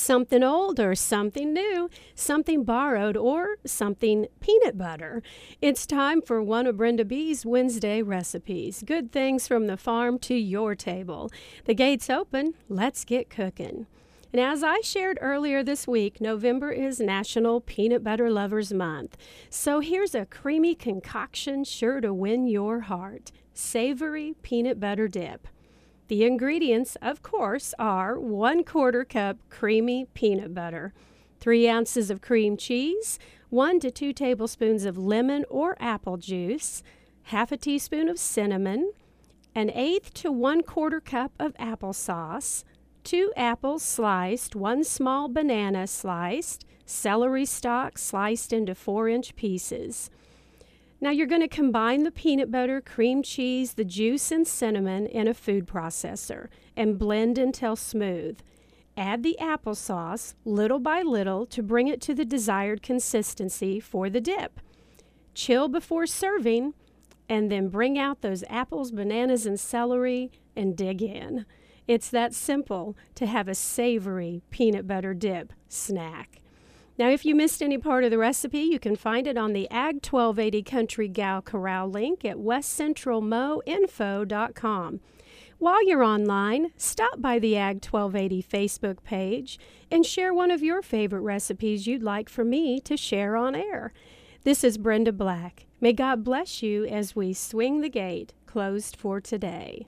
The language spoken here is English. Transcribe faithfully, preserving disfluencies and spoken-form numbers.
something old or something new, something borrowed or something peanut butter. It's time for one of Brenda B's Wednesday recipes. Good things from the farm to your table. The gate's open. Let's get cooking. And as I shared earlier this week, November is National Peanut Butter Lovers Month. So here's a creamy concoction sure to win your heart. Savory peanut butter dip. The ingredients, of course, are one quarter cup creamy peanut butter, three ounces of cream cheese, one to two tablespoons of lemon or apple juice, half a teaspoon of cinnamon, an eighth to one quarter cup of applesauce, two apples sliced, one small banana sliced, celery stalk sliced into four-inch pieces. Now you're going to combine the peanut butter, cream cheese, the juice, and cinnamon in a food processor and blend until smooth. Add the applesauce little by little to bring it to the desired consistency for the dip. Chill before serving, and then bring out those apples, bananas, and celery and dig in. It's that simple to have a savory peanut butter dip snack. Now, if you missed any part of the recipe, you can find it on the Ag twelve eighty Country Gal Corral link at west central mo info dot com. While you're online, stop by the Ag twelve eighty Facebook page and share one of your favorite recipes you'd like for me to share on air. This is Brenda Black. May God bless you as we swing the gate closed for today.